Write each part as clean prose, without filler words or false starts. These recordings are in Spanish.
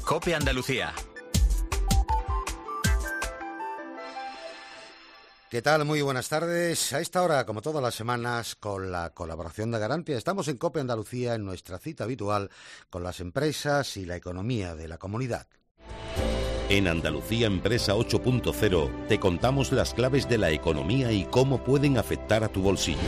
COPE Andalucía. ¿Qué tal? Muy buenas tardes. A esta hora, como todas las semanas, con la colaboración de Garantia, estamos en COPE Andalucía en nuestra cita habitual con las empresas y la economía de la comunidad. En Andalucía Empresa 8.0 te contamos las claves de la economía y cómo pueden afectar a tu bolsillo.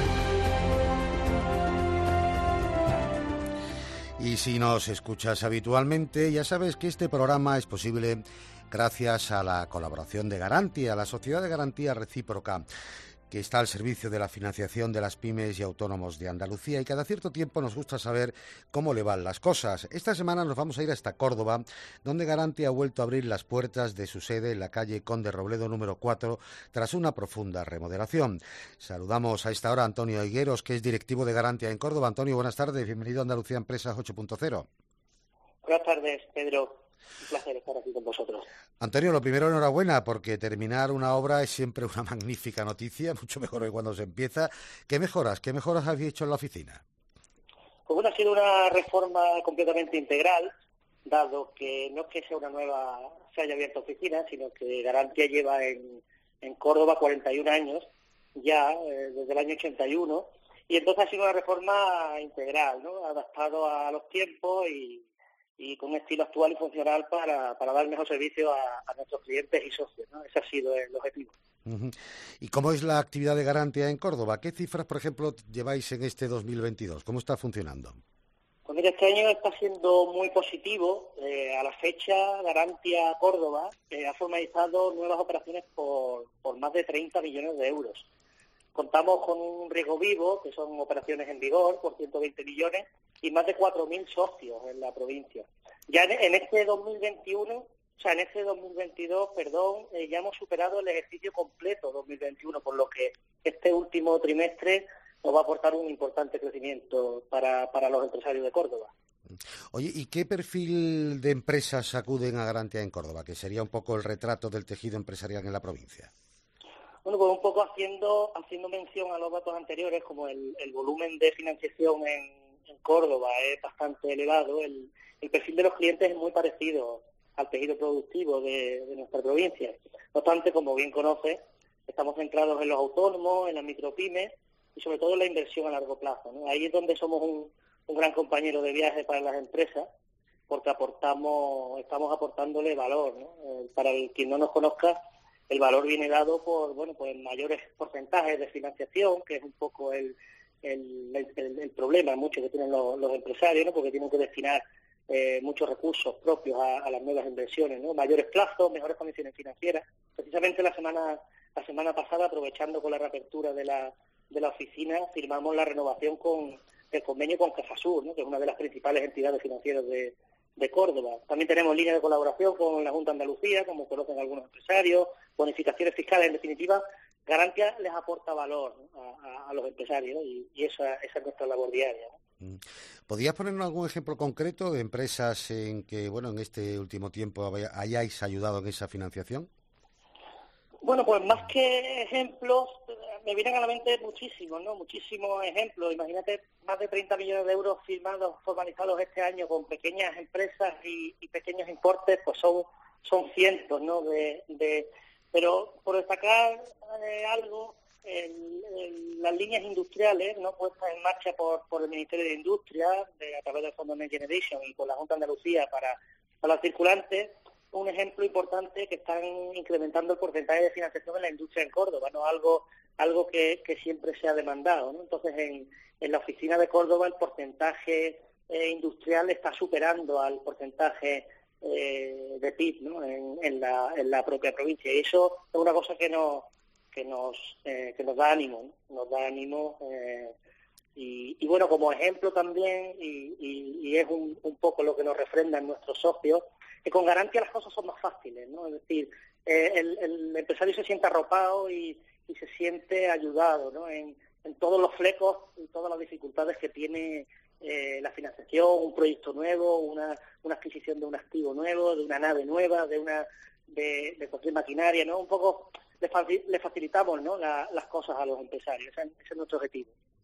Y si nos escuchas habitualmente, ya sabes que este programa es posible gracias a la colaboración de Garantia, la Sociedad de Garantía Recíproca, que está al servicio de la financiación de las pymes y autónomos de Andalucía, y cada cierto tiempo nos gusta saber cómo le van las cosas. Esta semana nos vamos a ir hasta Córdoba, donde Garantia ha vuelto a abrir las puertas de su sede en la calle Conde Robledo número 4, tras una profunda remodelación. Saludamos a esta hora a Antonio Higueros, que es directivo de Garantia en Córdoba. Antonio, buenas tardes, bienvenido a Andalucía Empresas 8.0. Buenas tardes, Pedro. Un placer estar aquí con vosotros. Antonio, lo primero, enhorabuena, porque terminar una obra es siempre una magnífica noticia, mucho mejor que cuando se empieza. ¿Qué mejoras habéis hecho en la oficina? Pues bueno, ha sido una reforma completamente integral, dado que no es que sea una nueva, se haya abierto oficina, sino que Garantia lleva en Córdoba 41 años, ya desde el año 81, y entonces ha sido una reforma integral, ¿no? Adaptado a los tiempos y con un estilo actual y funcional para dar mejor servicio a nuestros clientes y socios, ¿no? Ese ha sido el objetivo. Uh-huh. ¿Y cómo es la actividad de Garantia en Córdoba? ¿Qué cifras, por ejemplo, lleváis en este 2022? ¿Cómo está funcionando? Pues mira, este año está siendo muy positivo. A la fecha, Garantia Córdoba ha formalizado nuevas operaciones por más de 30 millones de euros. Contamos con un riesgo vivo, que son operaciones en vigor, por 120 millones, y más de 4.000 socios en la provincia. Ya en este 2022, ya hemos superado el ejercicio completo 2021, por lo que este último trimestre nos va a aportar un importante crecimiento para los empresarios de Córdoba. Oye, ¿y qué perfil de empresas acuden a Garantia en Córdoba? Que sería un poco el retrato del tejido empresarial en la provincia. Bueno, pues un poco haciendo mención a los datos anteriores, como el volumen de financiación en Córdoba es bastante elevado, el perfil de los clientes es muy parecido al tejido productivo de nuestra provincia. No obstante, como bien conoces, estamos centrados en los autónomos, en las micropymes y sobre todo en la inversión a largo plazo, ¿no? Ahí es donde somos un gran compañero de viaje para las empresas, porque estamos aportándole valor, ¿no? Para quien no nos conozca, el valor viene dado por mayores porcentajes de financiación, que es un poco el problema mucho que tienen los empresarios, ¿no? Porque tienen que destinar muchos recursos propios a las nuevas inversiones, ¿no? Mayores plazos, mejores condiciones financieras. Precisamente la semana pasada, aprovechando con la reapertura de la oficina, firmamos la renovación del convenio con Cajasur, ¿no? Que es una de las principales entidades financieras de Córdoba. También tenemos líneas de colaboración con la Junta de Andalucía, como conocen algunos empresarios, bonificaciones fiscales. En definitiva, Garantia les aporta valor, ¿no? a los empresarios, ¿no? y esa es nuestra labor diaria, ¿no? ¿Podrías ponernos algún ejemplo concreto de empresas en que, en este último tiempo hayáis ayudado en esa financiación? Bueno, pues más que ejemplos, me vienen a la mente muchísimos ejemplos. Imagínate, más de 30 millones de euros formalizados este año con pequeñas empresas y pequeños importes, pues son cientos, ¿no? Pero por destacar algo, las líneas industriales, ¿no? Puestas en marcha por el Ministerio de Industria, a través del Fondo Next Generation y por la Junta de Andalucía para los circulantes, un ejemplo importante que están incrementando el porcentaje de financiación en la industria en Córdoba, ¿no? Algo que siempre se ha demandado, ¿no? Entonces, en la oficina de Córdoba el porcentaje industrial está superando al porcentaje de PIB, ¿no? en la propia provincia, y eso es una cosa que nos da ánimo, ¿no? Nos da ánimo y bueno, como ejemplo también y es un poco lo que nos refrendan nuestros socios, que con Garantia las cosas son más fáciles, ¿no? Es decir, el empresario se siente arropado y se siente ayudado, ¿no? En todos los flecos y todas las dificultades que tiene la financiación, un proyecto nuevo, una adquisición de un activo nuevo, de una nave nueva, de cualquier maquinaria, ¿no? Un poco le facilitamos, ¿no? las cosas a los empresarios. Ese es nuestro objetivo.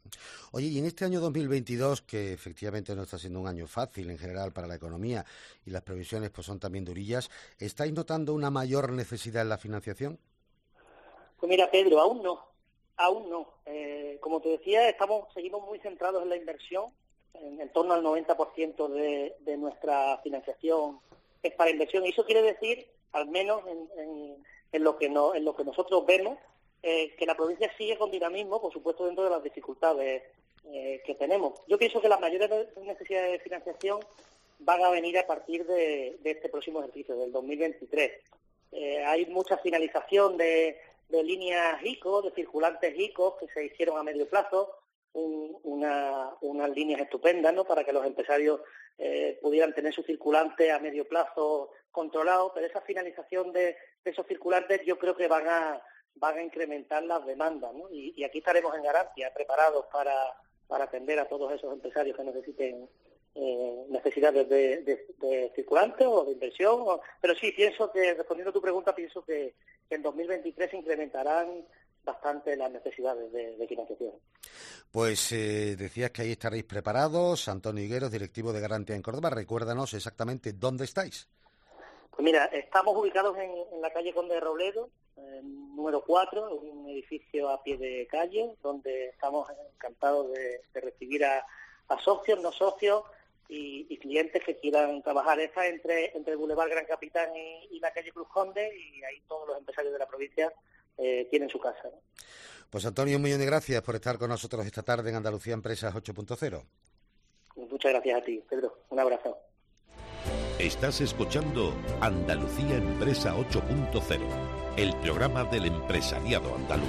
Oye, y en este año 2022, que efectivamente no está siendo un año fácil en general para la economía y las previsiones pues son también durillas, ¿estáis notando una mayor necesidad en la financiación? Pues mira, Pedro, aún no. Como te decía, seguimos muy centrados en la inversión. En torno al 90% de nuestra financiación es para inversión. Y eso quiere decir, al menos en lo que nosotros vemos, que la provincia sigue con dinamismo, por supuesto dentro de las dificultades que tenemos. Yo pienso que las mayores necesidades de financiación van a venir a partir de este próximo ejercicio, del 2023. Hay mucha finalización de líneas ICO, de circulantes ICO que se hicieron a medio plazo, unas líneas estupendas, ¿no?, para que los empresarios pudieran tener su circulante a medio plazo controlado, pero esa finalización de esos circulantes yo creo que van a incrementar las demandas, ¿no? Y aquí estaremos en Garantia preparados para atender a todos esos empresarios que necesiten necesidades de circulantes o de inversión. Pero sí, pienso que, respondiendo a tu pregunta, pienso que en 2023 se incrementarán bastante las necesidades de financiación. Pues decías que ahí estaréis preparados. Antonio Higueros, directivo de Garantia en Córdoba, recuérdanos exactamente dónde estáis. Pues mira, estamos ubicados en la calle Conde de Robledo, número 4, un edificio a pie de calle, donde estamos encantados de recibir a socios, no socios y clientes que quieran trabajar. Está entre el Boulevard Gran Capitán y la calle Cruz Conde, y ahí todos los empresarios de la provincia tienen su casa, ¿no? Pues Antonio, un millón de gracias por estar con nosotros esta tarde en Andalucía Empresas 8.0. Muchas gracias a ti, Pedro. Un abrazo. Estás escuchando Andalucía Empresa 8.0, el programa del empresariado andaluz.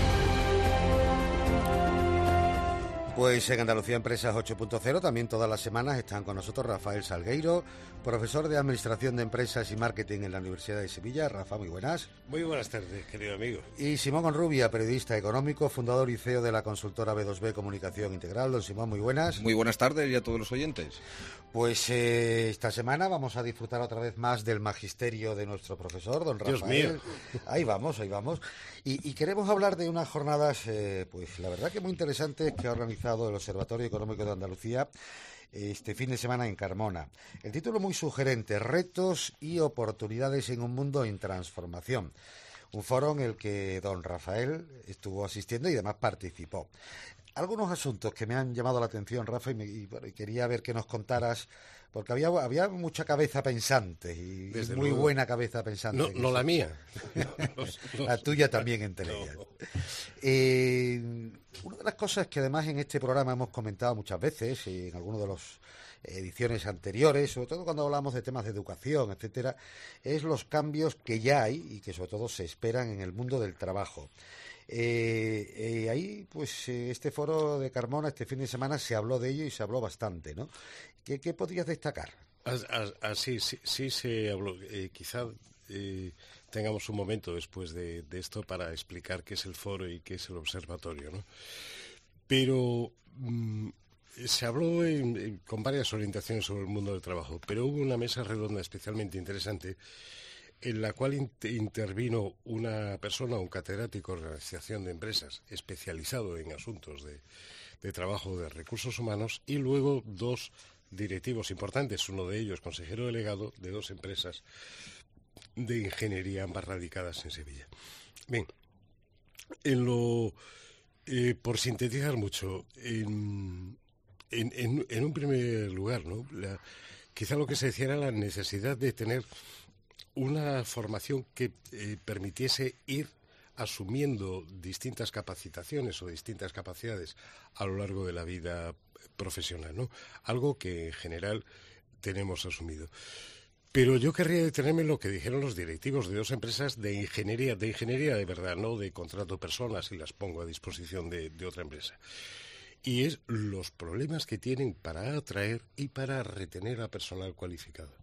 Pues en Andalucía Empresas 8.0 también todas las semanas están con nosotros Rafael Salgueiro, profesor de Administración de Empresas y Marketing en la Universidad de Sevilla. Rafa, muy buenas. Muy buenas tardes, querido amigo. Y Simón Onrubia, periodista económico, fundador y CEO de la consultora B2B Comunicación Integral. Don Simón, muy buenas. Muy buenas tardes y a todos los oyentes. Pues esta semana vamos a disfrutar otra vez más del magisterio de nuestro profesor, don Rafael. Dios mío. Ahí vamos. Y queremos hablar de unas jornadas, pues la verdad que muy interesantes que ha organizado el Observatorio Económico de Andalucía este fin de semana en Carmona. El título muy sugerente: Retos y oportunidades en un mundo en transformación. Un foro en el que don Rafael estuvo asistiendo y además participó. Algunos asuntos que me han llamado la atención, Rafa, y quería ver que nos contaras, porque había mucha cabeza pensante y desde muy luego. Buena cabeza pensante. No la mía. La tuya también entre ellas. Una de las cosas que además en este programa hemos comentado muchas veces, y en algunas de las ediciones anteriores, sobre todo cuando hablamos de temas de educación, etcétera, es los cambios que ya hay y que sobre todo se esperan en el mundo del trabajo. Ahí, pues, este foro de Carmona, este fin de semana, se habló de ello y se habló bastante, ¿no? ¿Qué podrías destacar? Sí se habló. Quizá tengamos un momento después de esto para explicar qué es el foro y qué es el observatorio, ¿no? Pero se habló con varias orientaciones sobre el mundo del trabajo, pero hubo una mesa redonda especialmente interesante en la cual intervino una persona, un catedrático de organización de empresas especializado en asuntos de trabajo de recursos humanos, y luego dos directivos importantes, uno de ellos consejero delegado de dos empresas de ingeniería, ambas radicadas en Sevilla. Bien, por sintetizar mucho, en un primer lugar, ¿no? Quizá lo que se decía era la necesidad de tener una formación que permitiese ir asumiendo distintas capacitaciones o distintas capacidades a lo largo de la vida profesional, ¿no? Algo que en general tenemos asumido. Pero yo querría detenerme en lo que dijeron los directivos de dos empresas de ingeniería de verdad, no de contrato personas y las pongo a disposición de otra empresa. Y es los problemas que tienen para atraer y para retener a personal cualificado.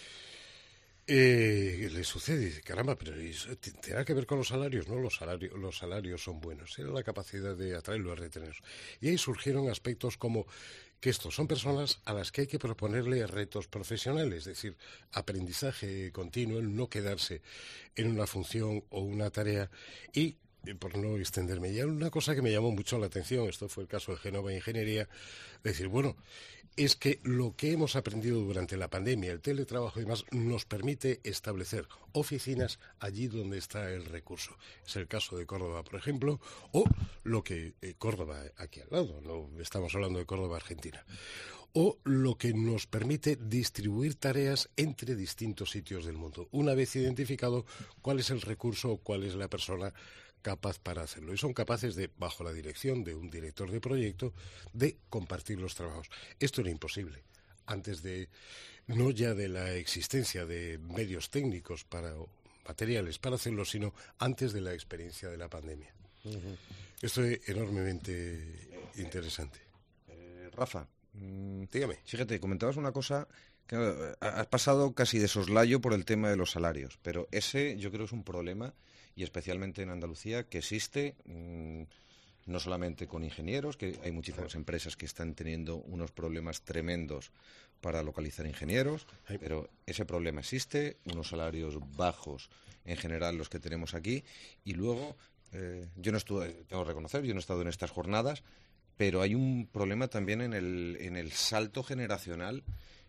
Le sucede, dice, caramba, pero ¿tendrá que ver con los salarios? No, los salarios son buenos, era la capacidad de atraerlo, de retenerlos. Y ahí surgieron aspectos como que estos son personas a las que hay que proponerle retos profesionales, es decir, aprendizaje continuo, el no quedarse en una función o una tarea, y por no extenderme, ya una cosa que me llamó mucho la atención, esto fue el caso de Génova Ingeniería, decir, bueno, es que lo que hemos aprendido durante la pandemia, el teletrabajo y demás, nos permite establecer oficinas allí donde está el recurso. Es el caso de Córdoba, por ejemplo, o lo que Córdoba, aquí al lado, no estamos hablando de Córdoba, Argentina, o lo que nos permite distribuir tareas entre distintos sitios del mundo, una vez identificado cuál es el recurso o cuál es la persona capaz para hacerlo. Y son capaces de, bajo la dirección de un director de proyecto, de compartir los trabajos. Esto era imposible antes de, no ya de la existencia de medios técnicos materiales para hacerlo, sino antes de la experiencia de la pandemia. Esto es enormemente interesante. Rafa, dígame. Fíjate, comentabas una cosa, que has pasado casi de soslayo por el tema de los salarios, pero ese yo creo es un problema, y especialmente en Andalucía, que existe no solamente con ingenieros, que hay muchísimas empresas que están teniendo unos problemas tremendos para localizar ingenieros, pero ese problema existe, unos salarios bajos en general los que tenemos aquí, y luego, yo no estuve, tengo que reconocer, yo no he estado en estas jornadas, pero hay un problema también en el salto generacional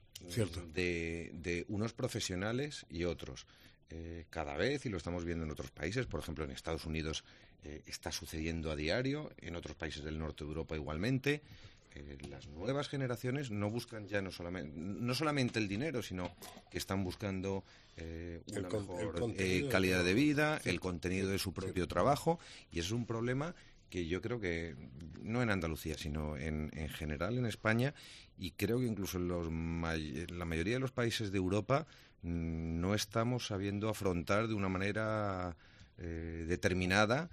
de unos profesionales y otros. Cada vez, y lo estamos viendo en otros países, por ejemplo en Estados Unidos está sucediendo a diario, en otros países del norte de Europa igualmente, las nuevas generaciones no buscan ya no solamente el dinero, sino que están buscando una mejor calidad de vida, el contenido de su propio trabajo, y eso es un problema que yo creo que, no en Andalucía, sino en general en España, y creo que incluso en la mayoría de los países de Europa no estamos sabiendo afrontar de una manera determinada,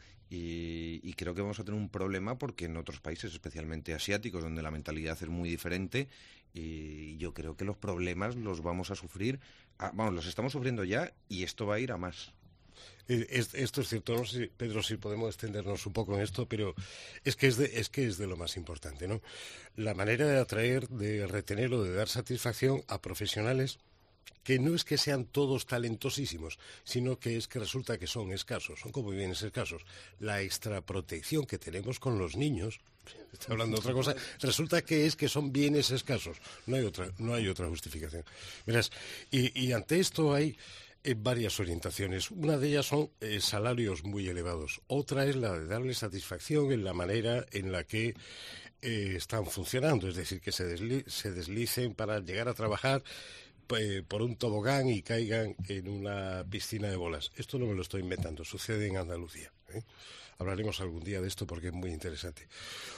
y creo que vamos a tener un problema porque en otros países, especialmente asiáticos, donde la mentalidad es muy diferente, y yo creo que los problemas los vamos a sufrir, los estamos sufriendo ya, y esto va a ir a más. Esto es cierto, no sé, Pedro, si podemos extendernos un poco en esto, pero es que es de lo más importante, ¿no? La manera de atraer, de retener o de dar satisfacción a profesionales que no es que sean todos talentosísimos, sino que es que resulta que son escasos, son como bienes escasos. La extraprotección que tenemos con los niños, estoy hablando de otra cosa, resulta que es que son bienes escasos. No hay otra justificación. Verás, y ante esto hay varias orientaciones. Una de ellas son salarios muy elevados. Otra es la de darle satisfacción en la manera en la que están funcionando, es decir, que se deslicen para llegar a trabajar por un tobogán y caigan en una piscina de bolas. Esto no me lo estoy inventando, sucede en Andalucía. Hablaremos algún día de esto porque es muy interesante.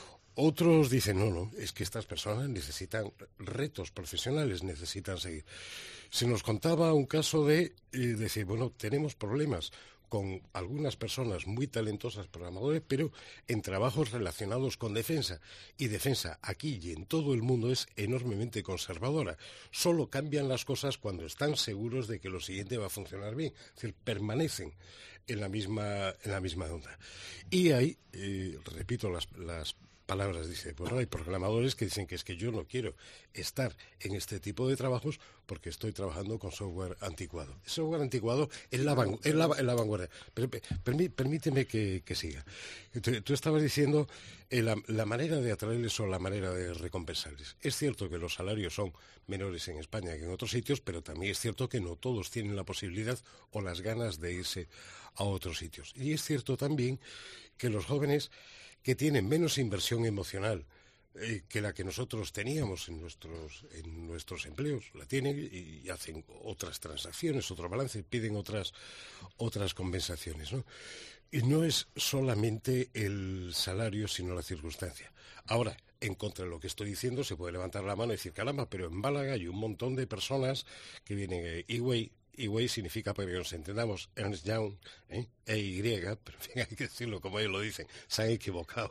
Otros dicen, no, es que estas personas necesitan retos profesionales, necesitan seguir. Se nos contaba un caso de decir, bueno, tenemos problemas con algunas personas muy talentosas programadores, pero en trabajos relacionados con defensa. Y defensa aquí y en todo el mundo es enormemente conservadora. Solo cambian las cosas cuando están seguros de que lo siguiente va a funcionar bien. Es decir, permanecen en la misma onda. Y hay, repito las palabras, dice, bueno, hay programadores que dicen que es que yo no quiero estar en este tipo de trabajos porque estoy trabajando con software anticuado. El software anticuado es la vanguardia. Permíteme que siga. Tú estabas diciendo la manera de atraerles o la manera de recompensarles. Es cierto que los salarios son menores en España que en otros sitios, pero también es cierto que no todos tienen la posibilidad o las ganas de irse a otros sitios. Y es cierto también que los jóvenes que tienen menos inversión emocional que la que nosotros teníamos en nuestros empleos, la tienen y hacen otras transacciones, otro balance, piden otras compensaciones, ¿no? Y no es solamente el salario, sino la circunstancia. Ahora, en contra de lo que estoy diciendo, se puede levantar la mano y decir, caramba, pero en Málaga hay un montón de personas que vienen de EY significa, para que nos entendamos, Ernst Young, EY, pero en fin, hay que decirlo como ellos lo dicen, se han equivocado,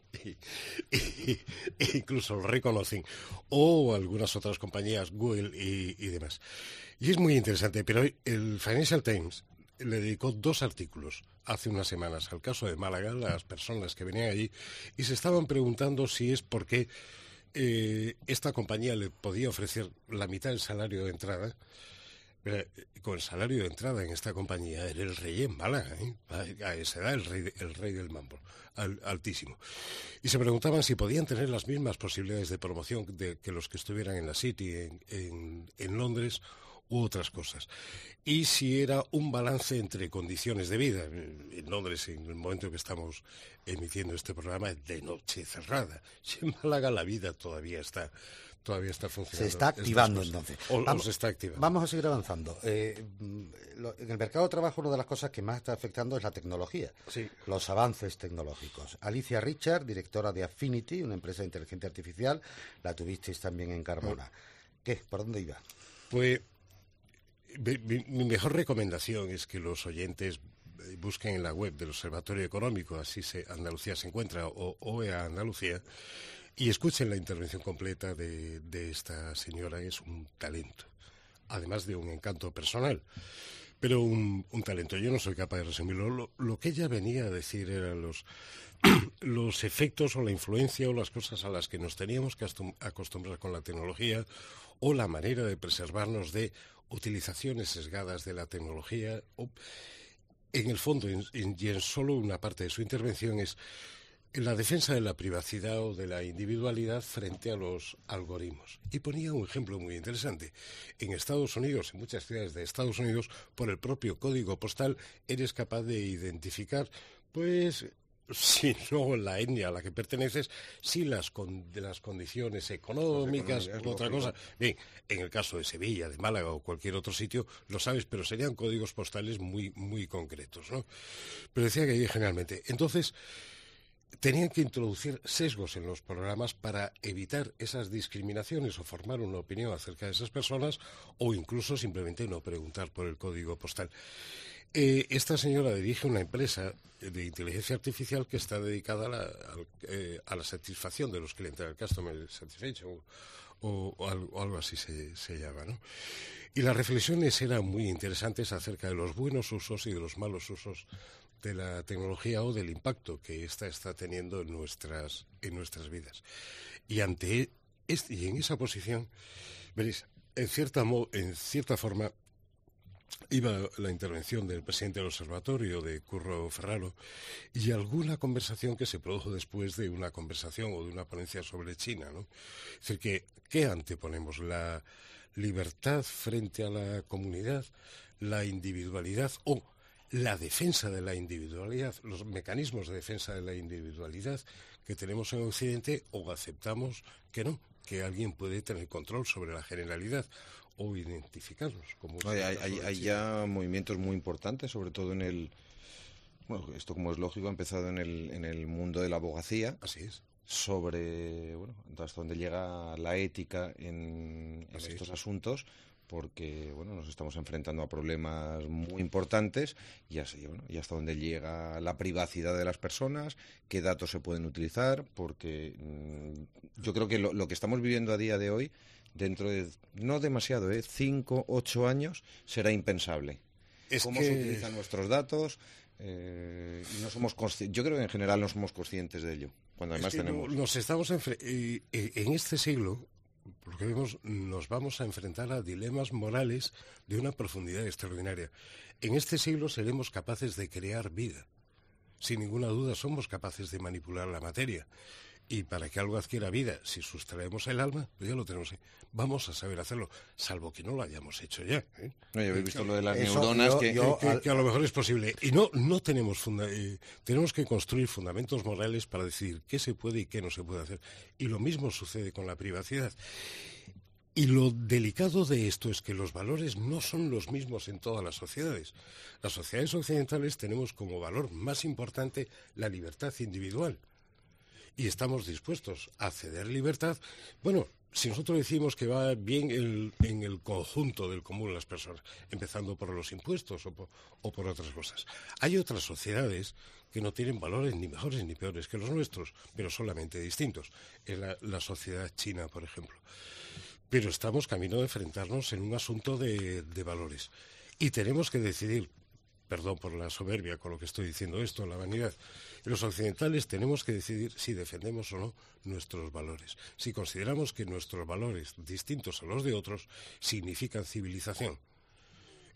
e incluso lo reconocen, o algunas otras compañías, Google y demás. Y es muy interesante, pero el Financial Times le dedicó 2 artículos hace unas semanas al caso de Málaga, las personas que venían allí, y se estaban preguntando si es porque esta compañía le podía ofrecer la mitad del salario de entrada. con el salario de entrada en esta compañía era el rey en Málaga, a esa edad el rey del mambo, altísimo. Y se preguntaban si podían tener las mismas posibilidades de promoción que los que estuvieran en la City, en Londres, u otras cosas. Y si era un balance entre condiciones de vida. En Londres, en el momento que estamos emitiendo este programa, es de noche cerrada. Si en Málaga la vida todavía está funcionando. Se está activando entonces. Se está activando. Vamos a seguir avanzando. En el mercado de trabajo una de las cosas que más está afectando es la tecnología, sí, los avances tecnológicos. Alicia Richard, directora de Affinity, una empresa de inteligencia artificial, la tuvisteis también en Carmona. ¿Qué? ¿Por dónde iba? Pues mi mejor recomendación es que los oyentes busquen en la web del Observatorio Económico, así Andalucía se encuentra, o OEA Andalucía, y escuchen la intervención completa de esta señora. Es un talento, además de un encanto personal, pero un talento. Yo no soy capaz de resumirlo. Lo que ella venía a decir eran los efectos o la influencia o las cosas a las que nos teníamos que acostumbrar con la tecnología, o la manera de preservarnos de utilizaciones sesgadas de la tecnología. En el fondo, y en solo una parte de su intervención, es la defensa de la privacidad o de la individualidad frente a los algoritmos. Y ponía un ejemplo muy interesante. En Estados Unidos, en muchas ciudades de Estados Unidos, por el propio código postal, eres capaz de identificar, pues, si no la etnia a la que perteneces, si las condiciones económicas, otra cosa. Bien, en el caso de Sevilla, de Málaga o cualquier otro sitio, lo sabes, pero serían códigos postales muy, muy concretos, ¿no? Pero decía que generalmente. Entonces, tenían que introducir sesgos en los programas para evitar esas discriminaciones o formar una opinión acerca de esas personas, o incluso simplemente no preguntar por el código postal. Esta señora dirige una empresa de inteligencia artificial que está dedicada a la satisfacción de los clientes, al Customer Satisfaction, o algo así se llama, ¿no? Y las reflexiones eran muy interesantes acerca de los buenos usos y de los malos usos de la tecnología, o del impacto que ésta está teniendo en nuestras vidas. Y y en esa posición, veréis, en cierta forma, iba la intervención del presidente del observatorio, de Curro Ferraro, y alguna conversación que se produjo después de una conversación o de una ponencia sobre China, ¿no? Es decir, ¿qué anteponemos? ¿La libertad frente a la comunidad, la individualidad o la defensa de la individualidad, los mecanismos de defensa de la individualidad que tenemos en Occidente, o aceptamos que no, que alguien puede tener control sobre la generalidad o identificarnos? Hay ya movimientos muy importantes, sobre todo en el... Bueno, esto, como es lógico, ha empezado en el mundo de la abogacía. Así es. Sobre, hasta dónde llega la ética en estos asuntos, porque nos estamos enfrentando a problemas muy importantes, y hasta dónde llega la privacidad de las personas, qué datos se pueden utilizar, porque yo creo que lo que estamos viviendo a día de hoy, dentro de no demasiado, 5, 8 años, será impensable. ¿Cómo se utilizan nuestros datos? No somos yo creo que en general no somos conscientes de ello, cuando además tenemos... Nos estamos en este siglo, por lo que vemos, nos vamos a enfrentar a dilemas morales de una profundidad extraordinaria. En este siglo seremos capaces de crear vida. Sin ninguna duda somos capaces de manipular la materia. Y para que algo adquiera vida, si sustraemos el alma, pues ya lo tenemos. Vamos a saber hacerlo, salvo que no lo hayamos hecho ya. No, ya habéis visto lo de las neuronas, que a lo mejor es posible. Y no tenemos tenemos que construir fundamentos morales para decidir qué se puede y qué no se puede hacer. Y lo mismo sucede con la privacidad. Y lo delicado de esto es que los valores no son los mismos en todas las sociedades. Las sociedades occidentales tenemos como valor más importante la libertad individual. Y estamos dispuestos a ceder libertad. Bueno, si nosotros decimos que va bien en el conjunto del común de las personas, empezando por los impuestos o por otras cosas. Hay otras sociedades que no tienen valores ni mejores ni peores que los nuestros, pero solamente distintos. Es la sociedad china, por ejemplo. Pero estamos camino de enfrentarnos en un asunto de valores. Y tenemos que decidir, perdón por la soberbia con lo que estoy diciendo esto, la vanidad. Los occidentales tenemos que decidir si defendemos o no nuestros valores. Si consideramos que nuestros valores, distintos a los de otros, significan civilización.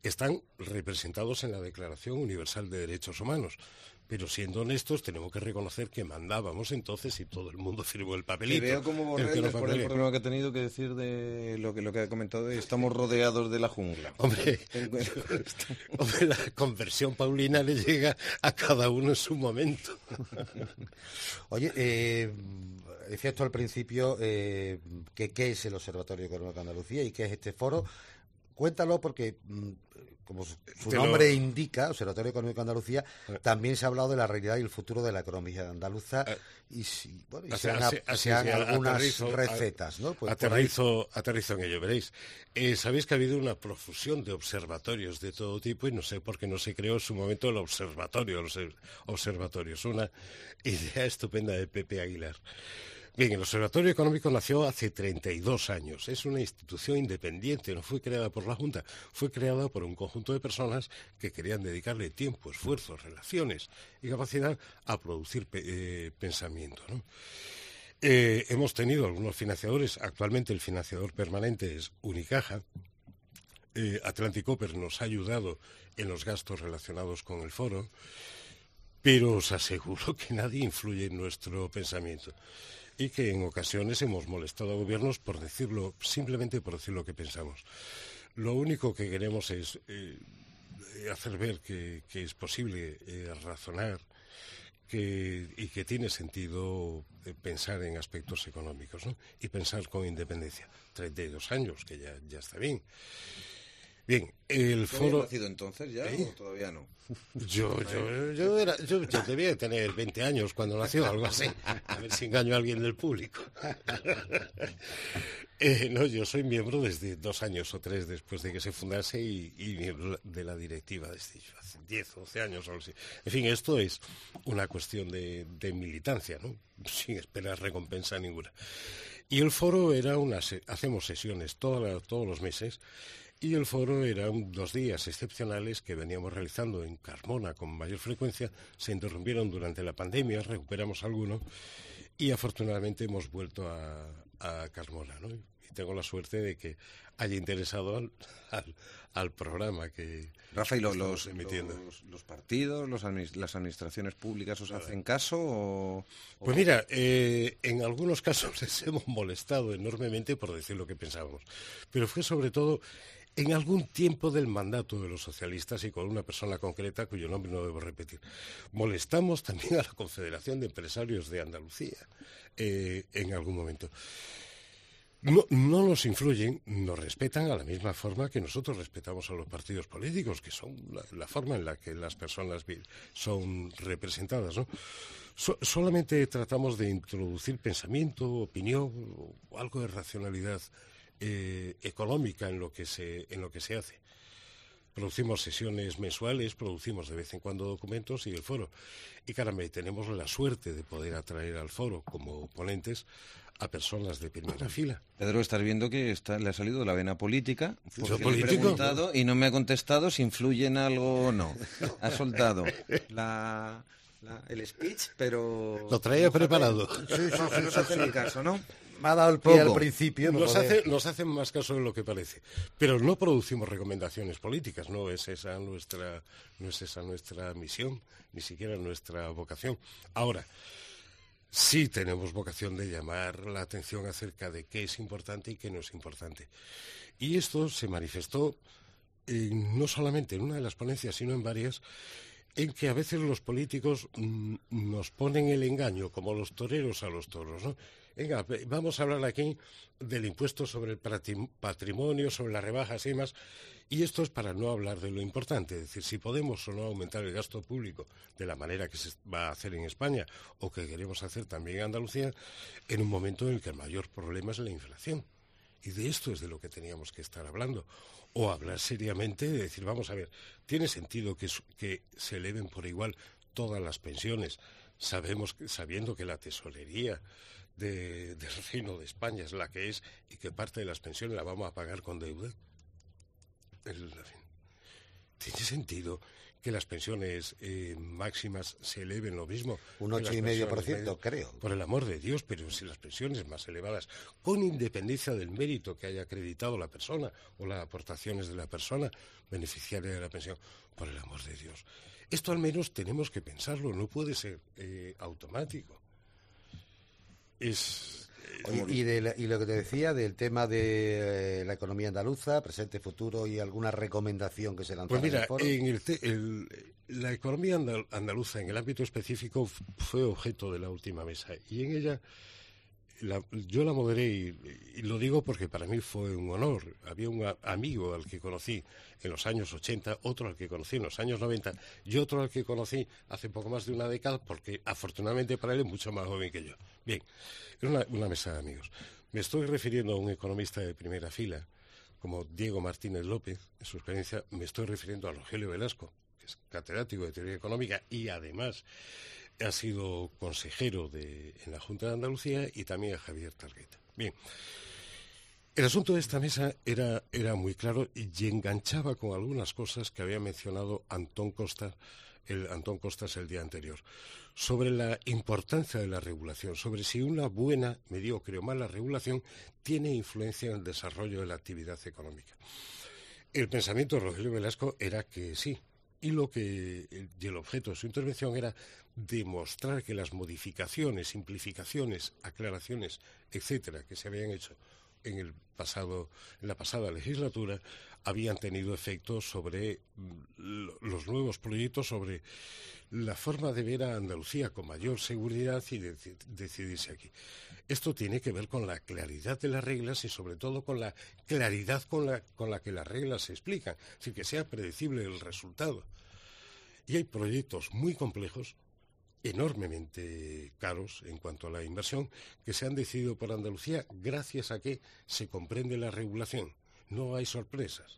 están representados en la Declaración Universal de Derechos Humanos. Pero siendo honestos, tenemos que reconocer que mandábamos entonces y todo el mundo firmó el papelito. Y veo como Borrell, después del problema que ha tenido, que decir de lo que ha comentado, de estamos rodeados de la jungla. Hombre, la conversión paulina le llega a cada uno en su momento. Oye, decía esto al principio, ¿qué es el Observatorio Económico de Andalucía y qué es este foro? Cuéntalo porque, como su nombre indica, Observatorio Económico de Andalucía, también se ha hablado de la realidad y el futuro de la economía andaluza y sean algunas recetas, ¿no? Pues aterrizo en ello, veréis. Sabéis que ha habido una profusión de observatorios de todo tipo y no sé por qué no se creó en su momento el observatorio. Los observatorios, una idea estupenda de Pepe Aguilar. Bien, el Observatorio Económico nació hace 32 años. Es una institución independiente, no fue creada por la Junta, fue creada por un conjunto de personas que querían dedicarle tiempo, esfuerzo, relaciones y capacidad a producir pensamiento, ¿no? Hemos tenido algunos financiadores. Actualmente el financiador permanente es Unicaja. Atlantic Copper nos ha ayudado en los gastos relacionados con el foro, pero os aseguro que nadie influye en nuestro pensamiento. Y que en ocasiones hemos molestado a gobiernos por decirlo, simplemente por decir lo que pensamos. Lo único que queremos es hacer ver que es posible razonar y que tiene sentido pensar en aspectos económicos, ¿no? Y pensar con independencia. 32 años, que ya está bien. Bien, el foro... ¿Has nacido entonces ya o todavía no? Yo debía tener 20 años cuando nació, algo así. A ver si engaño a alguien del público. No, yo soy miembro desde 2 años o 3 después de que se fundase y miembro de la directiva desde hace 10 o 12 años o algo así. En fin, esto es una cuestión de militancia, ¿no? Sin esperar recompensa ninguna. Y el foro era hacemos sesiones todos los meses. Y el foro eran 2 días excepcionales que veníamos realizando en Carmona con mayor frecuencia. Se interrumpieron durante la pandemia, recuperamos alguno y afortunadamente hemos vuelto a Carmona, ¿no? Y tengo la suerte de que haya interesado al programa que Rafa, ¿y estamos emitiendo. los partidos, las administraciones públicas os hacen caso? Pues mira, en algunos casos les hemos molestado enormemente por decir lo que pensábamos, pero fue sobre todo en algún tiempo del mandato de los socialistas y con una persona concreta cuyo nombre no debo repetir. Molestamos también a la Confederación de Empresarios de Andalucía en algún momento. No nos influyen, nos respetan a la misma forma que nosotros respetamos a los partidos políticos, que son la forma en la que las personas son representadas, ¿no? Solamente tratamos de introducir pensamiento, opinión, o algo de racionalidad económica en lo que se hace. Producimos sesiones mensuales, producimos de vez en cuando documentos y el foro. Y caramba, tenemos la suerte de poder atraer al foro como ponentes a personas de primera fila. Pedro, estás viendo que le ha salido la vena política. ¿Yo Le he político? preguntado y no me ha contestado si influye en algo o no. Ha soltado el speech, pero... Lo traía preparado. No se hace ni caso, ¿no? me ha dado el pie al principio. Nos hacen más caso de lo que parece. Pero no producimos recomendaciones políticas, no es esa nuestra misión, ni siquiera nuestra vocación. Ahora, sí tenemos vocación de llamar la atención acerca de qué es importante y qué no es importante. Y esto se manifestó no solamente en una de las ponencias, sino en varias, en que a veces los políticos nos ponen el engaño, como los toreros a los toros, ¿no? Venga, vamos a hablar aquí del impuesto sobre el patrimonio, sobre las rebajas y demás, y esto es para no hablar de lo importante, es decir, si podemos o no aumentar el gasto público de la manera que se va a hacer en España o que queremos hacer también en Andalucía, en un momento en el que el mayor problema es la inflación. Y de esto es de lo que teníamos que estar hablando. O hablar seriamente de decir, vamos a ver, ¿tiene sentido que se eleven por igual todas las pensiones, sabiendo que la tesorería del Reino de España es la que es y que parte de las pensiones la vamos a pagar con deuda? ¿Tiene sentido que las pensiones máximas se eleven lo mismo. Un 8,5%, creo. Por el amor de Dios, pero si las pensiones más elevadas, con independencia del mérito que haya acreditado la persona o las aportaciones de la persona beneficiaria de la pensión, por el amor de Dios. Esto al menos tenemos que pensarlo, no puede ser automático. Oye, y lo que te decía del tema de la economía andaluza, presente, futuro, y alguna recomendación que se lanzara pues mira, en el foro. La economía andaluza en el ámbito específico fue objeto de la última mesa y en ella yo la moderé y lo digo porque para mí fue un honor. Había un amigo al que conocí en los años 80, otro al que conocí en los años 90 y otro al que conocí hace poco más de una década porque afortunadamente para él es mucho más joven que yo. Bien, era una mesa de amigos. Me estoy refiriendo a un economista de primera fila como Diego Martínez López, en su experiencia. Me estoy refiriendo a Rogelio Velasco, que es catedrático de teoría económica y además ha sido consejero en la Junta de Andalucía, y también a Javier Targueta. Bien, el asunto de esta mesa era muy claro y enganchaba con algunas cosas que había mencionado Antón Costas el día anterior, sobre la importancia de la regulación, sobre si una buena, mediocre o mala regulación tiene influencia en el desarrollo de la actividad económica. El pensamiento de Rogelio Velasco era que sí, y el objeto de su intervención era demostrar que las modificaciones, simplificaciones, aclaraciones, etcétera, que se habían hecho en la pasada legislatura, habían tenido efectos sobre los nuevos proyectos, sobre la forma de ver a Andalucía con mayor seguridad y decidirse aquí. Esto tiene que ver con la claridad de las reglas y sobre todo con la claridad con la que las reglas se explican, es decir, que sea predecible el resultado. Y hay proyectos muy complejos, enormemente caros en cuanto a la inversión, que se han decidido por Andalucía gracias a que se comprende la regulación. No hay sorpresas.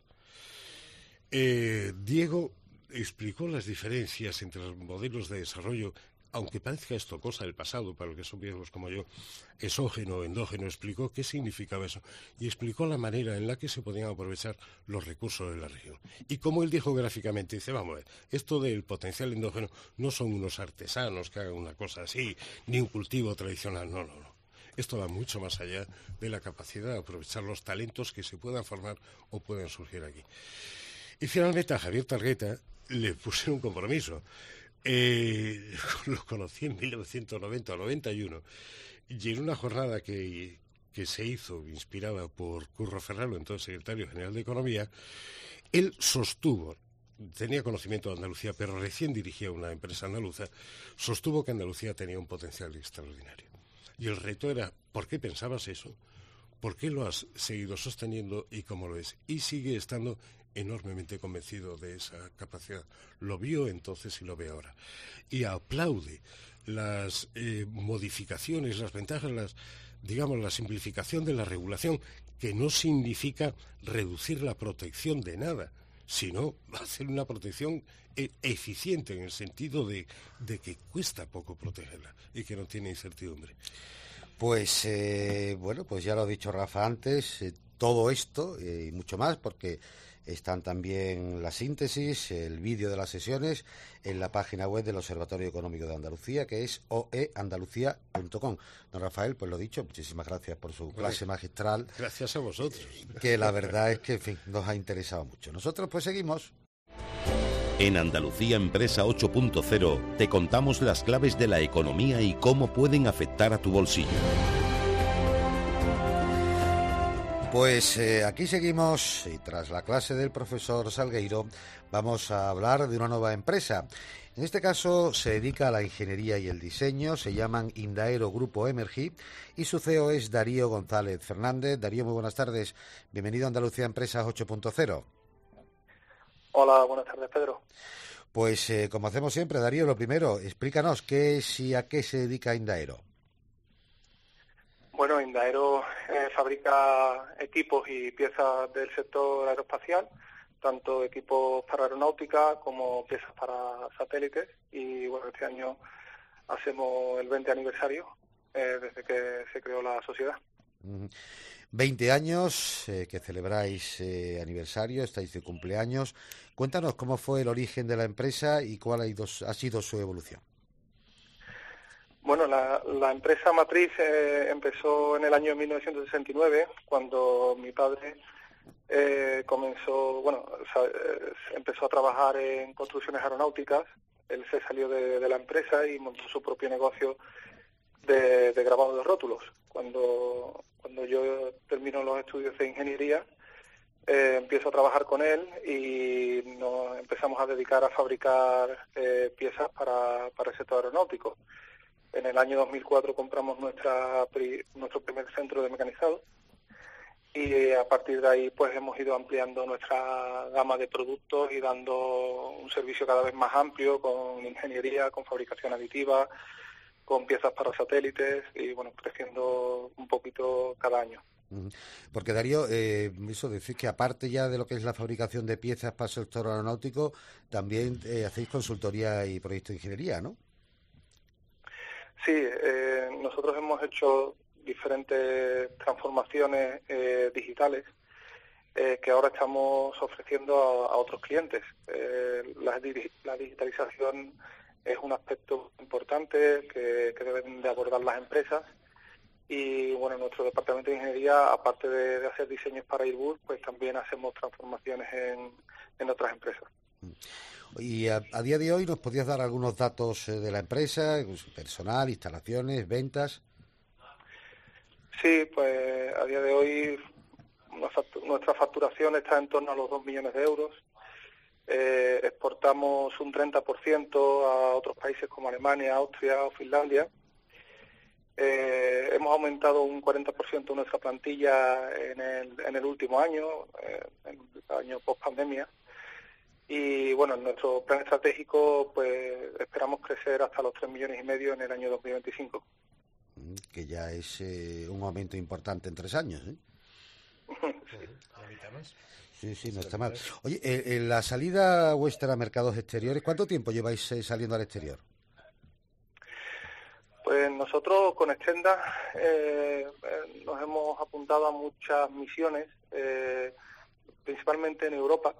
Diego explicó las diferencias entre los modelos de desarrollo, aunque parezca esto cosa del pasado, para los que son viejos como yo, exógeno o endógeno, explicó qué significaba eso y explicó la manera en la que se podían aprovechar los recursos de la región. Y como él dijo gráficamente, dice, vamos a ver, esto del potencial endógeno no son unos artesanos que hagan una cosa así, ni un cultivo tradicional, no. Esto va mucho más allá de la capacidad de aprovechar los talentos que se puedan formar o puedan surgir aquí. Y finalmente a Javier Targueta le pusieron un compromiso. Lo conocí en 1990 o 91 y en una jornada que se hizo inspirada por Curro Ferraro, entonces secretario general de Economía, él sostuvo, tenía conocimiento de Andalucía, pero recién dirigía una empresa andaluza, sostuvo que Andalucía tenía un potencial extraordinario. Y el reto era, ¿por qué pensabas eso? ¿Por qué lo has seguido sosteniendo y cómo lo es? Y sigue estando enormemente convencido de esa capacidad. Lo vio entonces y lo ve ahora. Y aplaude las modificaciones, las ventajas, la simplificación de la regulación, que no significa reducir la protección de nada, sino hacer una protección eficiente en el sentido de que cuesta poco protegerla y que no tiene incertidumbre. Pues pues ya lo ha dicho Rafa antes, todo esto y mucho más, porque están también la síntesis, el vídeo de las sesiones en la página web del Observatorio Económico de Andalucía, que es oeandalucía.com. Don Rafael, pues lo dicho, muchísimas gracias por su clase magistral. Gracias a vosotros. Que la verdad es que, en fin, nos ha interesado mucho. Nosotros pues seguimos. En Andalucía Empresa 8.0 te contamos las claves de la economía y cómo pueden afectar a tu bolsillo. Pues aquí seguimos y tras la clase del profesor Salgueiro vamos a hablar de una nueva empresa. En este caso se dedica a la ingeniería y el diseño, se llaman Indaero Grupo Emergy y su CEO es Darío González Fernández. Darío, muy buenas tardes. Bienvenido a Andalucía Empresas 8.0. Hola, buenas tardes, Pedro. Pues como hacemos siempre, Darío, lo primero, explícanos qué es y a qué se dedica Indaero. Bueno, Indaero fabrica equipos y piezas del sector aeroespacial, tanto equipos para aeronáutica como piezas para satélites. Y bueno, este año hacemos el 20 aniversario desde que se creó la sociedad. 20 años que celebráis aniversario, estáis de cumpleaños. Cuéntanos cómo fue el origen de la empresa y cuál ha sido su evolución. Bueno, la empresa matriz empezó en el año 1969, cuando mi padre empezó a trabajar en construcciones aeronáuticas. Él se salió de la empresa y montó su propio negocio de grabado de rótulos. Cuando yo termino los estudios de ingeniería, empiezo a trabajar con él y nos empezamos a dedicar a fabricar piezas para el sector aeronáutico. En el año 2004 compramos nuestro primer centro de mecanizado y a partir de ahí pues hemos ido ampliando nuestra gama de productos y dando un servicio cada vez más amplio con ingeniería, con fabricación aditiva, con piezas para satélites y bueno, creciendo un poquito cada año. Porque Darío, eso decir que aparte ya de lo que es la fabricación de piezas para el sector aeronáutico, también hacéis consultoría y proyectos de ingeniería, ¿no? Sí, nosotros hemos hecho diferentes transformaciones digitales que ahora estamos ofreciendo a otros clientes. La digitalización es un aspecto importante que deben de abordar las empresas y bueno, nuestro departamento de ingeniería, aparte de hacer diseños para Airbus, pues también hacemos transformaciones en otras empresas. Y a día de hoy, ¿nos podías dar algunos datos de la empresa, personal, instalaciones, ventas? Sí, pues a día de hoy nuestra facturación está en torno a los 2 millones de euros. Exportamos un 30% a otros países como Alemania, Austria o Finlandia. Hemos aumentado un 40% nuestra plantilla en el último año, en el año post-pandemia. Y bueno, en nuestro plan estratégico pues esperamos crecer hasta los 3,5 millones en el año 2025. Que ya es un aumento importante en 3 años, ¿eh? Sí, no está mal. Oye, en la salida vuestra a mercados exteriores, ¿cuánto tiempo lleváis saliendo al exterior? Pues nosotros con Extenda nos hemos apuntado a muchas misiones, principalmente en Europa,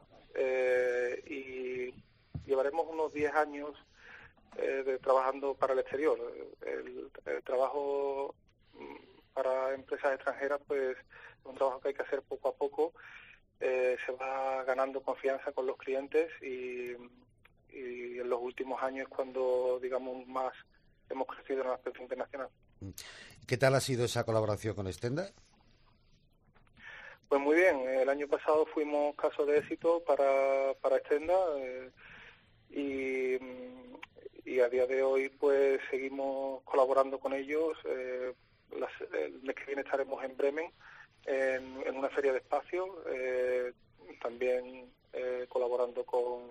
y llevaremos unos 10 años trabajando para el exterior. El trabajo para empresas extranjeras pues es un trabajo que hay que hacer poco a poco. Se va ganando confianza con los clientes y en los últimos años es cuando, digamos, más hemos crecido en el aspecto internacional. ¿Qué tal ha sido esa colaboración con Extenda? Pues muy bien, el año pasado fuimos caso de éxito para Extenda y a día de hoy pues seguimos colaborando con ellos. El mes que viene estaremos en Bremen en una feria de espacio, también colaborando con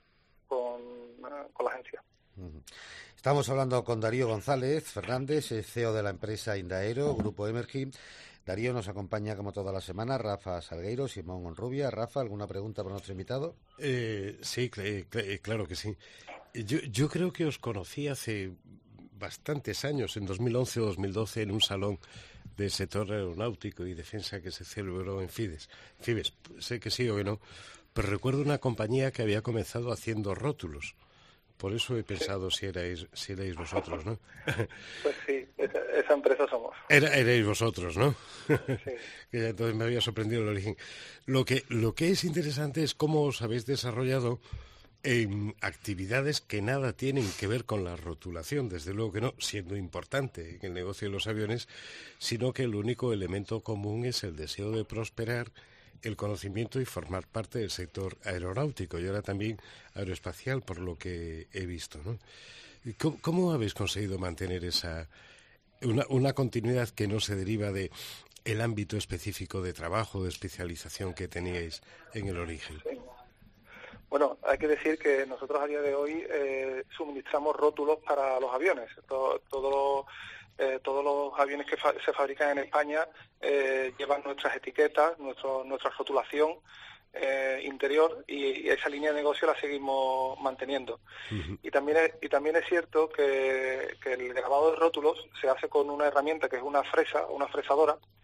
la agencia. Estamos hablando con Darío González Fernández, CEO de la empresa Indaero, Grupo Emergy. Darío, nos acompaña como toda la semana Rafa Salgueiro, Simón Honrubia. Rafa, ¿alguna pregunta para nuestro invitado? Sí, claro que sí. Yo creo que os conocí hace bastantes años, en 2011 o 2012, en un salón del sector aeronáutico y defensa que se celebró en Fibes. Sé que sí o que no, pero recuerdo una compañía que había comenzado haciendo rótulos. Por eso he pensado si erais vosotros, ¿no? Pues sí, esa empresa somos. Erais vosotros, ¿no? Sí. Que ya entonces me había sorprendido el origen. Lo que es interesante es cómo os habéis desarrollado en actividades que nada tienen que ver con la rotulación, desde luego que no, siendo importante en el negocio de los aviones, sino que el único elemento común es el deseo de prosperar, el conocimiento y formar parte del sector aeronáutico y ahora también aeroespacial, por lo que he visto, ¿no? ¿Cómo habéis conseguido mantener una continuidad que no se deriva de el ámbito específico de trabajo, de especialización que teníais en el origen? Sí. Bueno, hay que decir que nosotros a día de hoy suministramos rótulos para los aviones. Todos los aviones que se fabrican en España llevan nuestras etiquetas, nuestra rotulación interior y esa línea de negocio la seguimos manteniendo. Uh-huh. Y también es cierto que el grabado de rótulos se hace con una herramienta que es una fresadora,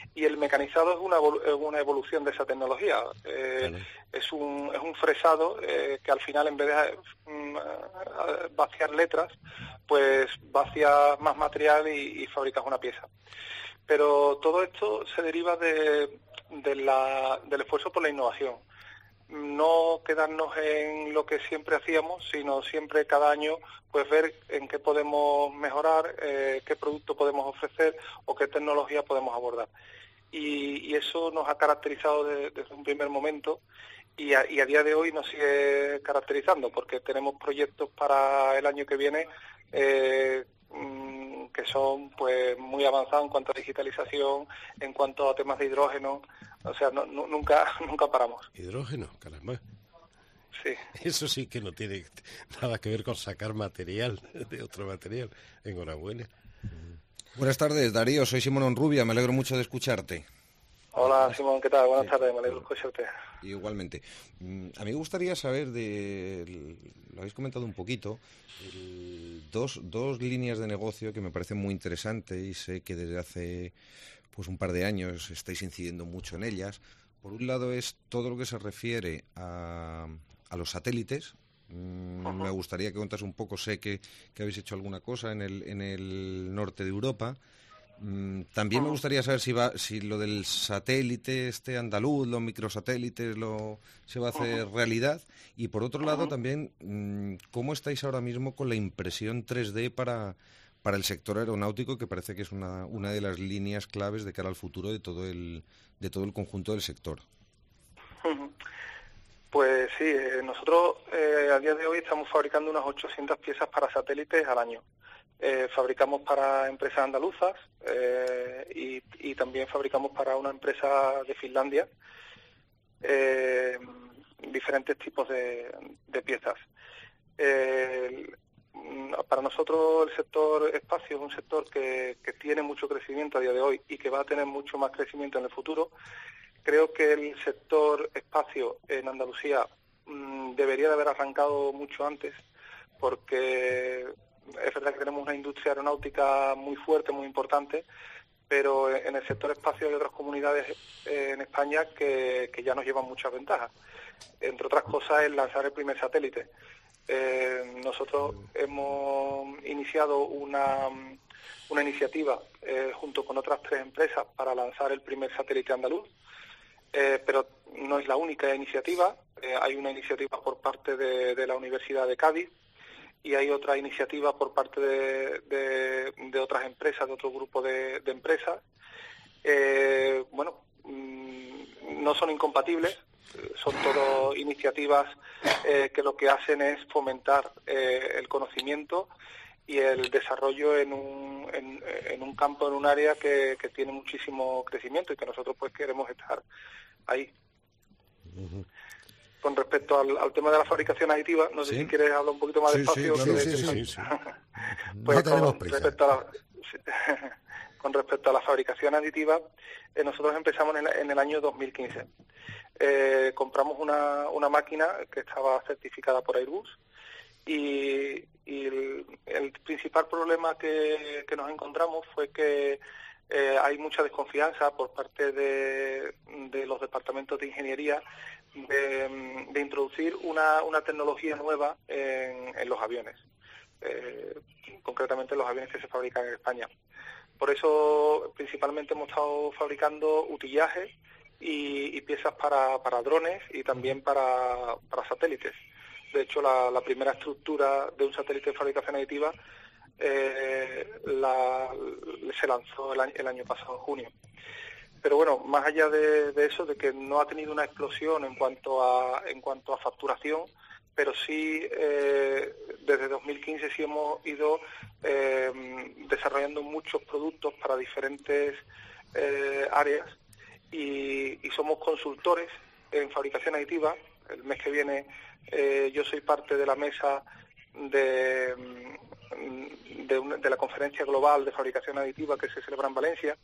y el mecanizado es una evolución de esa tecnología. Claro. Es un fresado que al final, en vez de vaciar letras, pues vacía más material y fabricas una pieza. Pero todo esto se deriva del esfuerzo por la innovación. No quedarnos en lo que siempre hacíamos, sino siempre cada año pues ver en qué podemos mejorar, qué producto podemos ofrecer o qué tecnología podemos abordar. Y eso nos ha caracterizado desde un primer momento y a día de hoy nos sigue caracterizando, porque tenemos proyectos para el año que viene que son pues muy avanzados en cuanto a digitalización, en cuanto a temas de hidrógeno. O sea, nunca paramos. Hidrógeno, caramba. Sí. Eso sí que no tiene nada que ver con sacar material de otro material. Enhorabuena. Buenas tardes, Darío. Soy Simón Onrubia. Me alegro mucho de escucharte. Hola, Simón. ¿Qué tal? Buenas tardes. Me alegro de escucharte. Igualmente. A mí me gustaría saber lo habéis comentado un poquito, dos líneas de negocio que me parecen muy interesantes y sé que desde hace pues un par de años estáis incidiendo mucho en ellas. Por un lado es todo lo que se refiere a los satélites. Me gustaría que contas un poco, sé que habéis hecho alguna cosa en el norte de Europa. También me gustaría saber si lo del satélite andaluz, los microsatélites, se va a hacer realidad. Y por otro lado también, ¿cómo estáis ahora mismo con la impresión 3D para el sector aeronáutico, que parece que es una de las líneas claves de cara al futuro de todo el conjunto del sector? Pues sí, nosotros a día de hoy estamos fabricando unas 800 piezas para satélites al año. Fabricamos para empresas andaluzas y también fabricamos para una empresa de Finlandia diferentes tipos de piezas. Para nosotros el sector espacio es un sector que tiene mucho crecimiento a día de hoy y que va a tener mucho más crecimiento en el futuro. Creo que el sector espacio en Andalucía debería de haber arrancado mucho antes, porque es verdad que tenemos una industria aeronáutica muy fuerte, muy importante, pero en el sector espacio hay otras comunidades en España que ya nos llevan muchas ventajas. Entre otras cosas, el lanzar el primer satélite. Nosotros hemos iniciado una iniciativa junto con otras 3 empresas para lanzar el primer satélite andaluz, pero no es la única iniciativa. Hay una iniciativa por parte de la Universidad de Cádiz y hay otra iniciativa por parte de otras empresas, de otro grupo de empresas. No son incompatibles. Son todas iniciativas que lo que hacen es fomentar el conocimiento y el desarrollo en un campo, en un área que tiene muchísimo crecimiento y que nosotros pues queremos estar ahí. Con respecto al tema de la fabricación aditiva, no sé si quieres hablar un poquito más despacio. Sí. Pues no tenemos prisa. Con respecto a la fabricación aditiva, nosotros empezamos en el año 2015. Compramos una máquina que estaba certificada por Airbus y el principal problema que nos encontramos fue que hay mucha desconfianza por parte de los departamentos de ingeniería de introducir una tecnología nueva en los aviones, concretamente en los aviones que se fabrican en España. Por eso principalmente hemos estado fabricando utillajes y piezas para drones y también para satélites. De hecho, la primera estructura de un satélite de fabricación aditiva se lanzó el año pasado, en junio. Pero bueno, más allá de eso, de que no ha tenido una explosión en cuanto a facturación, pero sí desde 2015 sí hemos ido desarrollando muchos productos para diferentes áreas y somos consultores en fabricación aditiva. El mes que viene yo soy parte de la mesa de la conferencia global de fabricación aditiva que se celebra en Valencia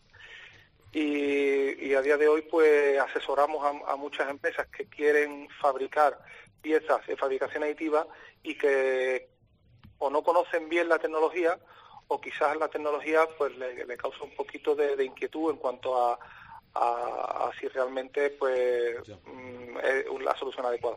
y a día de hoy pues asesoramos a muchas empresas que quieren fabricar piezas de fabricación aditiva y que o no conocen bien la tecnología o quizás la tecnología pues le causa un poquito de inquietud en cuanto a a si realmente pues es la solución adecuada.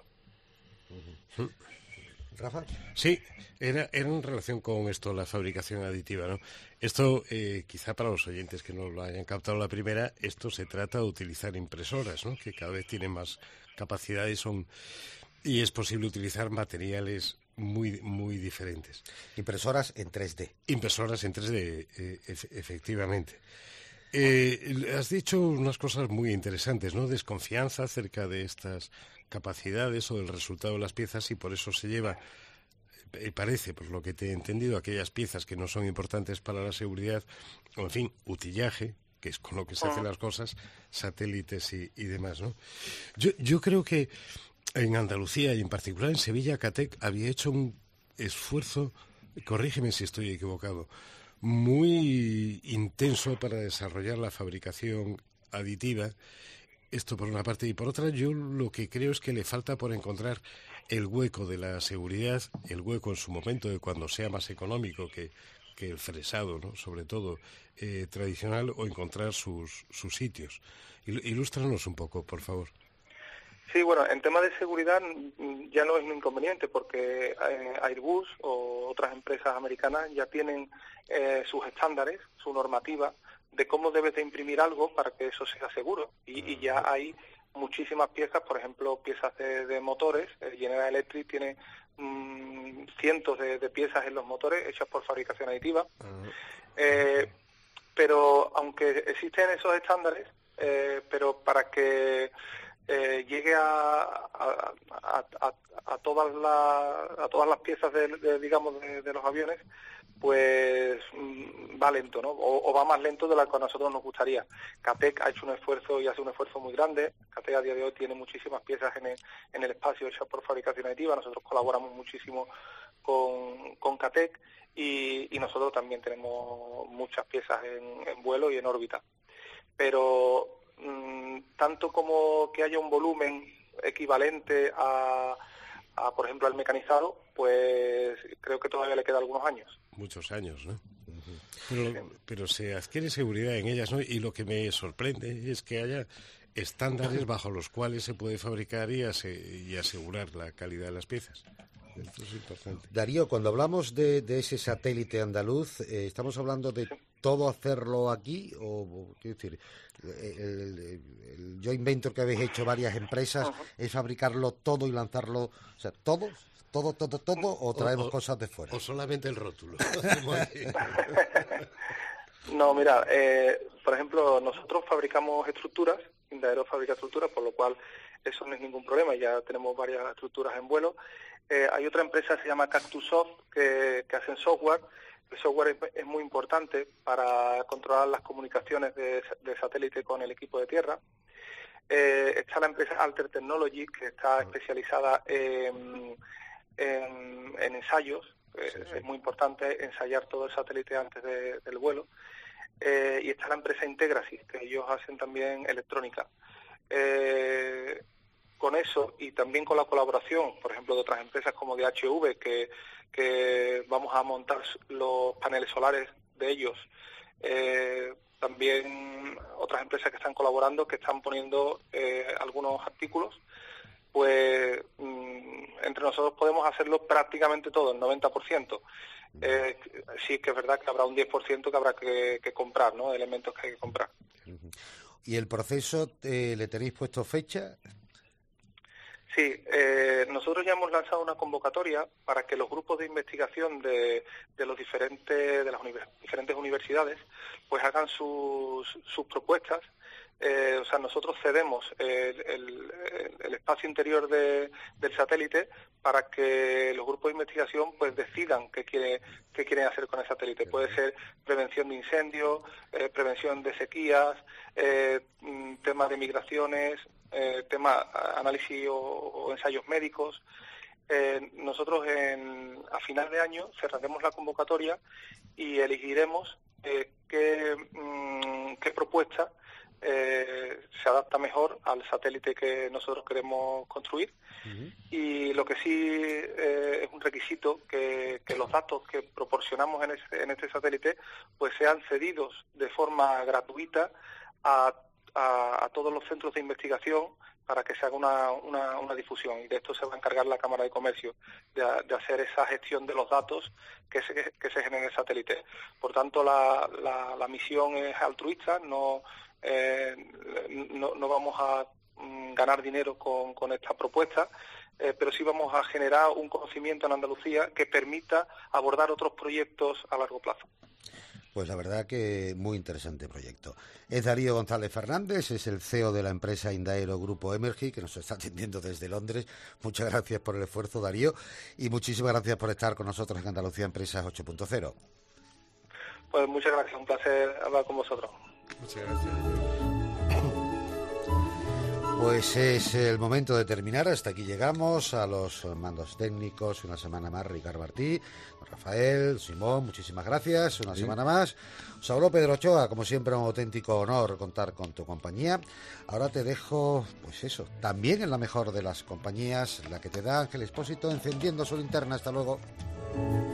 ¿Rafa? Sí, era en relación con esto, la fabricación aditiva, ¿no? Esto, quizá para los oyentes que no lo hayan captado la primera, esto se trata de utilizar impresoras, ¿no? Que cada vez tienen más capacidad y es posible utilizar materiales muy diferentes. Impresoras en 3D. Impresoras en 3D, efectivamente. Has dicho unas cosas muy interesantes, ¿no? Desconfianza acerca de estas capacidades o del resultado de las piezas, y por eso se lleva, parece, por lo que te he entendido, aquellas piezas que no son importantes para la seguridad, o en fin, utillaje, que es con lo que se hacen las cosas, satélites y demás, ¿no? Yo creo que en Andalucía y en particular en Sevilla, Catec había hecho un esfuerzo, corrígeme si estoy equivocado, muy intenso para desarrollar la fabricación aditiva. Esto por una parte, y por otra yo lo que creo es que le falta por encontrar el hueco de la seguridad, el hueco en su momento de cuando sea más económico que el fresado, ¿no? Sobre todo tradicional, o encontrar sus sitios. Ilústranos un poco, por favor. Sí, bueno, en tema de seguridad ya no es un inconveniente, porque Airbus o otras empresas americanas ya tienen sus estándares, su normativa de cómo debes de imprimir algo para que eso sea seguro. Y ya hay muchísimas piezas, por ejemplo, piezas de motores. General Electric tiene cientos de piezas en los motores hechas por fabricación aditiva. Pero aunque existen esos estándares, pero para que llegue a todas las piezas de los aviones, pues va lento, ¿no? O va más lento de lo que a nosotros nos gustaría. Catec ha hecho un esfuerzo y hace un esfuerzo muy grande. Catec a día de hoy tiene muchísimas piezas en el espacio hechas por fabricación aditiva. Nosotros colaboramos muchísimo con Catec y nosotros también tenemos muchas piezas en vuelo y en órbita. Pero tanto como que haya un volumen equivalente a por ejemplo, al mecanizado, pues creo que todavía le queda algunos años. Muchos años, ¿no? Pero se adquiere seguridad en ellas, ¿no? Y lo que me sorprende es que haya estándares bajo los cuales se puede fabricar y asegurar la calidad de las piezas. Esto es importante. Darío, cuando hablamos de ese satélite andaluz, ¿estamos hablando de todo hacerlo aquí? O quiero decir, el joint venture que habéis hecho varias empresas, ¿es fabricarlo todo y lanzarlo, o sea, todo, o traemos cosas de fuera? O solamente el rótulo. No, mira, por ejemplo, nosotros fabricamos estructuras, Indaero fabrica estructuras, por lo cual eso no es ningún problema, ya tenemos varias estructuras en vuelo. Hay otra empresa que se llama Cactusoft que hacen software. El software es muy importante para controlar las comunicaciones de satélite con el equipo de tierra. Está la empresa Alter Technology, que está especializada en ensayos. Es muy importante ensayar todo el satélite antes del vuelo. Y está la empresa Integrasis, que ellos hacen también electrónica. Con eso y también con la colaboración, por ejemplo, de otras empresas como DHV, que vamos a montar los paneles solares de ellos. También otras empresas que están colaborando, que están poniendo algunos artículos, pues entre nosotros podemos hacerlo prácticamente todo, el 90%. Sí que es verdad que habrá un 10% que habrá que comprar, ¿no? Elementos que hay que comprar. ¿Y el proceso le tenéis puesto fecha? Sí, nosotros ya hemos lanzado una convocatoria para que los grupos de investigación de las diferentes universidades pues hagan sus propuestas. O sea, nosotros cedemos el espacio interior del satélite para que los grupos de investigación pues decidan qué quieren hacer con el satélite. Puede ser prevención de incendios, prevención de sequías, temas de migraciones, análisis o ensayos médicos. Nosotros a final de año cerraremos la convocatoria y elegiremos qué propuesta se adapta mejor al satélite que nosotros queremos construir. Y lo que sí es un requisito que los datos que proporcionamos en este satélite pues sean cedidos de forma gratuita a a todos los centros de investigación para que se haga una difusión, y de esto se va a encargar la Cámara de Comercio, de hacer esa gestión de los datos que se generen en el satélite. Por tanto, la misión es altruista, no vamos a ganar dinero con esta propuesta, pero sí vamos a generar un conocimiento en Andalucía que permita abordar otros proyectos a largo plazo. Pues la verdad que muy interesante proyecto. Es Darío González Fernández, es el CEO de la empresa Indaero Grupo Emergy, que nos está atendiendo desde Londres. Muchas gracias por el esfuerzo, Darío, y muchísimas gracias por estar con nosotros en Andalucía Empresas 8.0. Pues muchas gracias, un placer hablar con vosotros. Muchas gracias. Pues es el momento de terminar. Hasta aquí llegamos a los mandos técnicos. Una semana más, Ricard Martí, Rafael, Simón, muchísimas gracias. Una semana más. Os habló Pedro Ochoa. Como siempre, un auténtico honor contar con tu compañía. Ahora te dejo, pues eso, también en la mejor de las compañías, la que te da Ángel Expósito, encendiendo su linterna. Hasta luego.